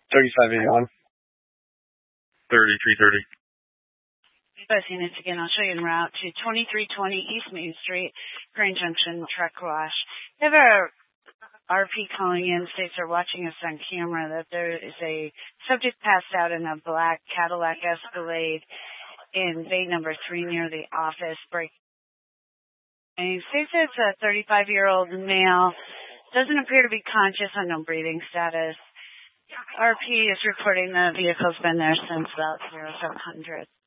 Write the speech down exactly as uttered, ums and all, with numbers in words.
thirty-five eighty-one. thirty-three thirty. Busing it again. I'll show you en route to twenty-three twenty East Main Street, Grand Junction Truck Wash. We have our R P calling in, states are watching us on camera, that there is a subject passed out in a black Cadillac Escalade in bay number three near the office. Break. And he states it's a thirty-five-year-old male. Doesn't appear to be conscious, unknown breathing status. R P is reporting the vehicle's been there since about zero seven hundred.